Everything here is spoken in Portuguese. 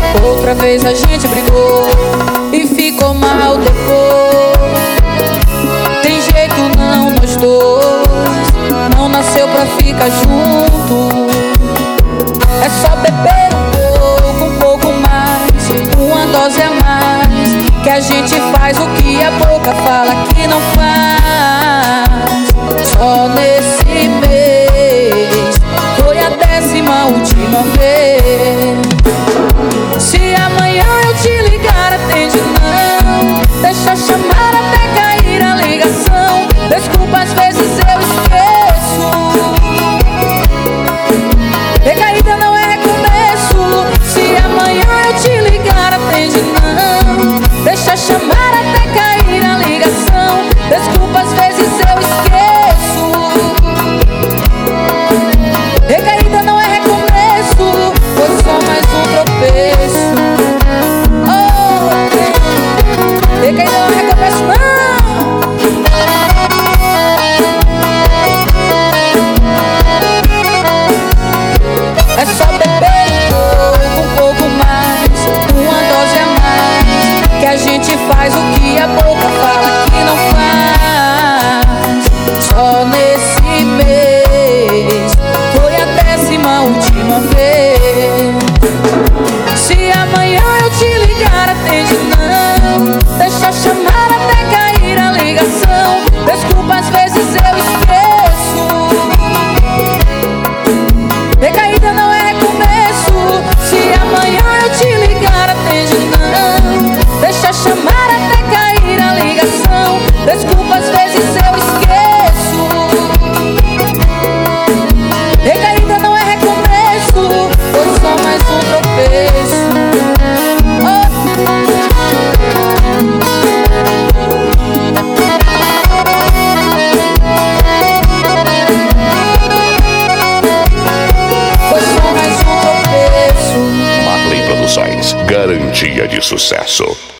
Outra vez a gente brigou e ficou mal depois. Tem jeito não, nós dois não nasceu pra ficar junto. É só beber um pouco mais, uma dose a mais, que a gente faz o que a boca fala que não faz. Só nesse mês foi a 10ª última vez. Se amanhã eu te ligar, atende não. Deixa chamar até cair a ligação. Desculpa, às vezes eu esqueço. Recaída não é recomeço. Se amanhã eu te ligar, atende não. Deixa chamar até cair a ligação. Desculpa, às vezes eu esqueço. Recaída não é recomeço, foi só mais um tropeço. Recaída não é recomeço, não. É só beber um pouco mais, uma dose a mais, que a gente faz o que a boca fala que não faz. Só nesse mês foi a 10ª última vez. Se amanhã eu te ligar, atende não. Deixa chamar até cair a ligação. Desculpa, às vezes eu esqueço. Recaída não é recomeço. Se amanhã eu te ligar, atende não. Deixa chamar até cair a ligação. Desculpa, às vezes eu esqueço. Recaída não é recomeço, foi só mais um tropeço. Foi só mais um tropeço. Marley Produções, garantia de sucesso.